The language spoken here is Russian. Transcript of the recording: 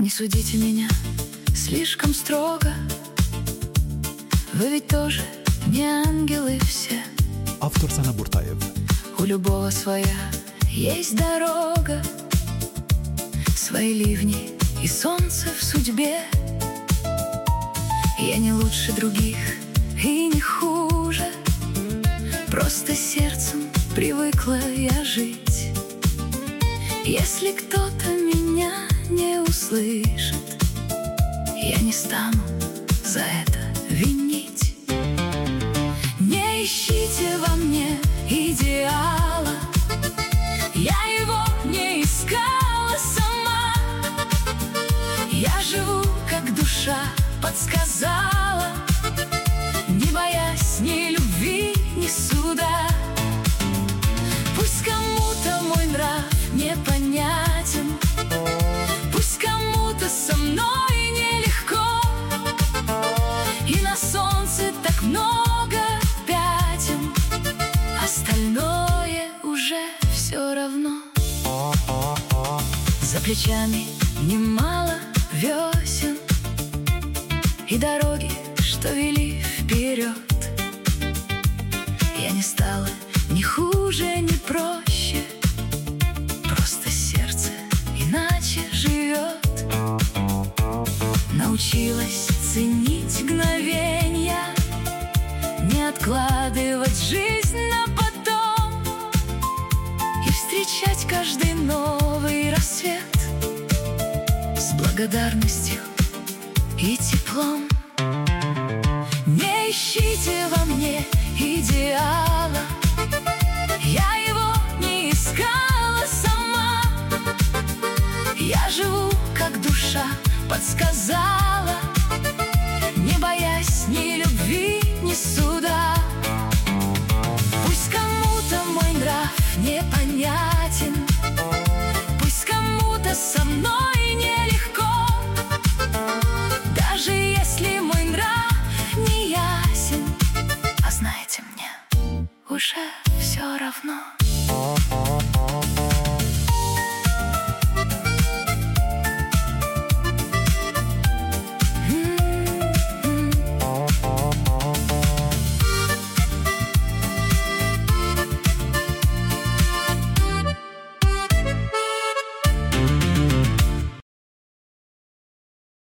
Не судите меня слишком строго, вы ведь тоже не ангелы все. Автор Sana Burtayev. У любого своя есть дорога, свои ливни и солнце в судьбе. Я не лучше других и не хуже, просто сердцем привыкла я жить. Если кто-то меня не услышит, я не стану за это винить. Не ищите во мне идеала, я его не искала сама. Я живу, как душа подсказала, не боясь ни любви, ни суда. Пусть кому-то мой нрав непонятен, пусть кому-то со мной нелегко, и на солнце так много пятен, остальное уже все равно. За плечами немало весен и дороги, что вели вперед. Я не стала ни хуже, ни проще, просто сердце иначе живет. Научилась ценить мгновенья, не откладывать жизнь на потом и встречать каждый новый рассвет с благодарностью и теплом. Не ищите во мне идеала, я его не искала сама. Я живу, как душа подсказала, не боясь ни любви, ни суда. Пусть кому-то мой нрав непонятен, пусть кому-то со мной нелегко, даже если мой нрав не ясен, а знаете, мне уже все равно.